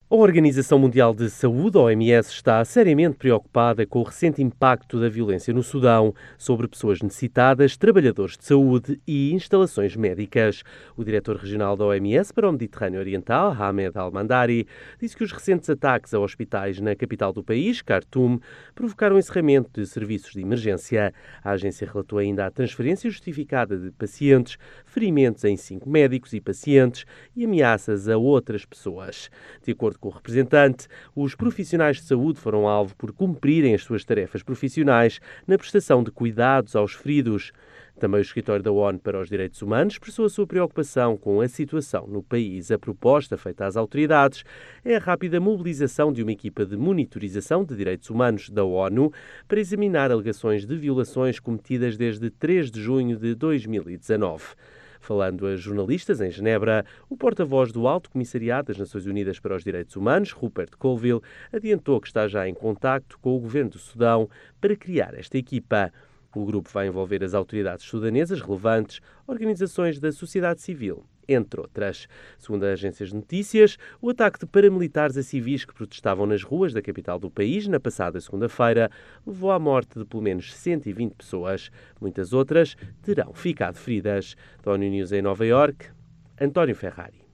A Organização Mundial de Saúde, a OMS, está seriamente preocupada com o recente impacto da violência no Sudão sobre pessoas necessitadas, trabalhadores de saúde e instalações médicas. O diretor regional da OMS para o Mediterrâneo Oriental, Hamed Al-Mandari, disse que os recentes ataques a hospitais na capital do país, Khartoum, provocaram o encerramento de serviços de emergência. A agência relatou ainda a transferência justificada de pacientes, ferimentos em 5 médicos e pacientes e ameaças a outras pessoas. De acordo com o representante, os profissionais de saúde foram alvo por cumprirem as suas tarefas profissionais na prestação de cuidados aos feridos. Também o Escritório da ONU para os Direitos Humanos expressou a sua preocupação com a situação no país. A proposta feita às autoridades é a rápida mobilização de uma equipa de monitorização de direitos humanos da ONU para examinar alegações de violações cometidas desde 3 de junho de 2019. Falando a jornalistas em Genebra, o porta-voz do Alto Comissariado das Nações Unidas para os Direitos Humanos, Rupert Colville, adiantou que está já em contacto com o governo do Sudão para criar esta equipa. O grupo vai envolver as autoridades sudanesas relevantes, organizações da sociedade civil, entre outras. Segundo as agências de notícias, o ataque de paramilitares a civis que protestavam nas ruas da capital do país na passada segunda-feira levou à morte de pelo menos 120 pessoas. Muitas outras terão ficado feridas. Da ONU News em Nova Iorque, António Ferrari.